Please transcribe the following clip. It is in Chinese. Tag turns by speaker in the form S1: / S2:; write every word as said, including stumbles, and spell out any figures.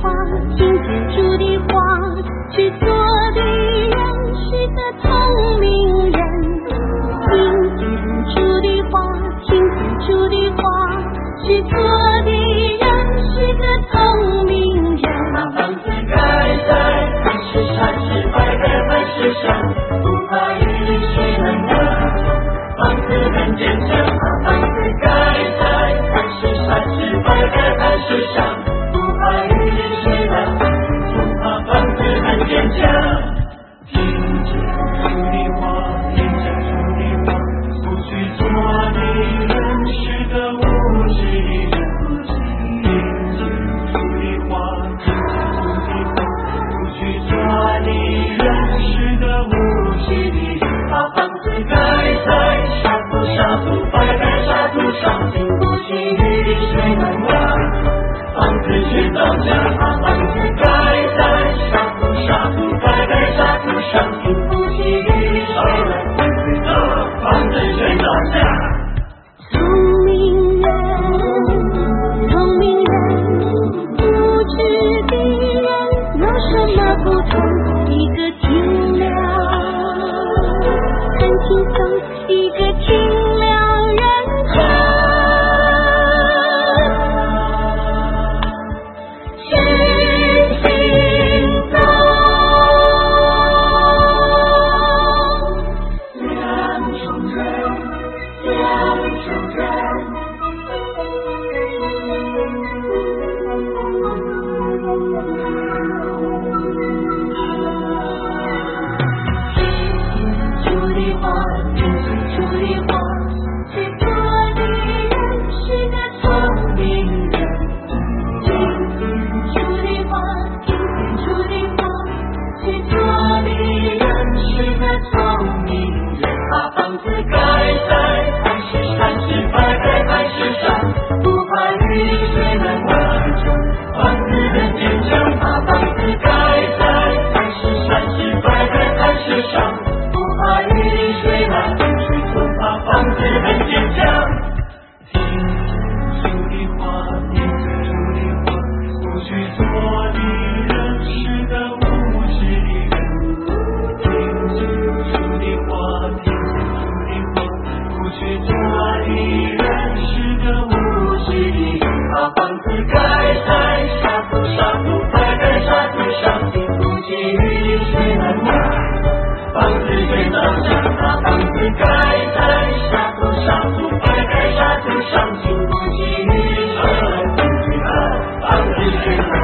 S1: 花，金建筑的花，去做的人是个聪明人。金建筑的花，金建筑的花，去做的人是个聪明人。
S2: 把房子盖在磐石山，是摆在磐石上，不怕雨淋水冷的风，房子很坚强。把房子盖在磐石山，是摆在磐石上，不怕雨淋水冷的风，怕房子很坚强。听见主的话，听见主的话，不去做的人是个无知的人。把房子盖在沙土沙土摆在沙土上，经不起雨淋水冷的房子却倒下。把房子盖在沙土沙土摆在沙土上，经不起雨淋水冷的房子却倒下。
S1: 聪明人，聪明人，无知的人有什么不同？一个听了很轻松，一个听了认真，真心走。两种人，两种人。盖在沙土沙土摆在沙土上，经不起雨淋水冷的房子却